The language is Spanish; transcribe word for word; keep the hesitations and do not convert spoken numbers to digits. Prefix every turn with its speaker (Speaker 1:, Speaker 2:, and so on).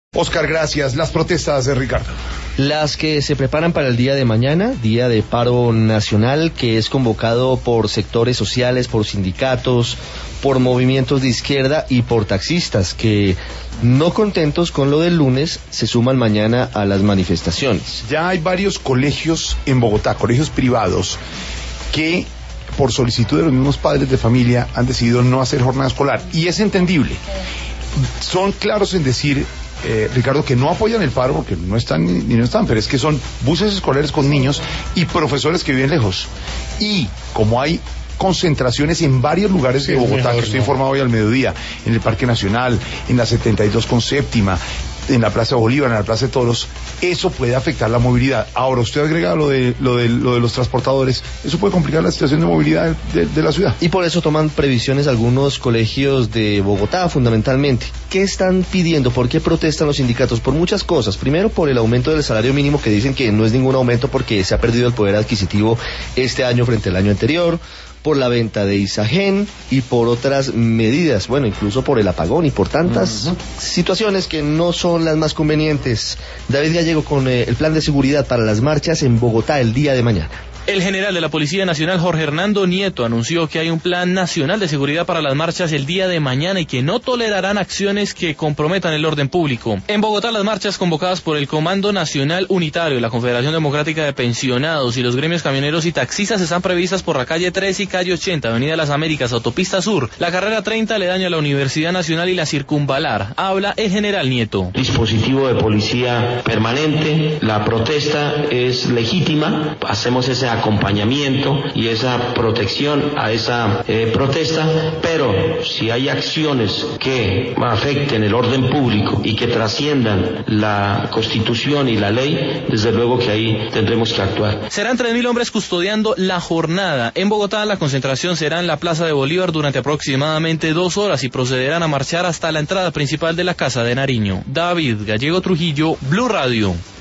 Speaker 1: Oscar, gracias. Las protestas de Ricardo.
Speaker 2: Las que se preparan para el día de mañana, día de paro nacional, que es convocado por sectores sociales, por sindicatos, por movimientos de izquierda y por taxistas, que no contentos con lo del lunes, se suman mañana a las manifestaciones.
Speaker 1: Ya hay varios colegios en Bogotá, colegios privados, que por solicitud de los mismos padres de familia han decidido no hacer jornada escolar. Y es entendible. Son claros en decir... Eh, Ricardo, que no apoyan el paro porque no están ni, ni no están, pero es que son buses escolares con niños y profesores que viven lejos. Y como hay concentraciones en varios lugares sí, de Bogotá, mejor, que estoy no. informado hoy al mediodía, en el Parque Nacional, en la setenta y dos con séptima, en la Plaza de Bolívar, en la Plaza de Toros, eso puede afectar la movilidad. Ahora, usted agrega lo de, lo de, lo de los transportadores, eso puede complicar la situación de movilidad de, de la ciudad.
Speaker 2: Y por eso toman previsiones algunos colegios de Bogotá, fundamentalmente. ¿Qué están pidiendo? ¿Por qué protestan los sindicatos? Por muchas cosas. Primero, por el aumento del salario mínimo, que dicen que no es ningún aumento porque se ha perdido el poder adquisitivo este año frente al año anterior, por la venta de Isagen y por otras medidas, bueno, incluso por el apagón y por tantas uh-huh. situaciones que no son las más convenientes. David Gallego con eh, el plan de seguridad para las marchas en Bogotá el día de mañana.
Speaker 3: El general de la Policía Nacional, Jorge Hernando Nieto, anunció que hay un plan nacional de seguridad para las marchas el día de mañana y que no tolerarán acciones que comprometan el orden público. En Bogotá, las marchas convocadas por el Comando Nacional Unitario, la Confederación Democrática de Pensionados y los gremios camioneros y taxistas están previstas por la calle tres y calle ochenta, Avenida Las Américas, Autopista Sur, la carrera treinta aledaña a la Universidad Nacional y la Circunvalar. Habla el general Nieto.
Speaker 4: Dispositivo de policía permanente, la protesta es legítima, hacemos ese acompañamiento y esa protección a esa eh, protesta, pero si hay acciones que afecten el orden público y que trasciendan la Constitución y la ley, desde luego que ahí tendremos que actuar.
Speaker 3: Serán tres mil hombres custodiando la jornada. En Bogotá la concentración será en la Plaza de Bolívar durante aproximadamente dos horas y procederán a marchar hasta la entrada principal de la Casa de Nariño. David Gallego Trujillo, Blue Radio.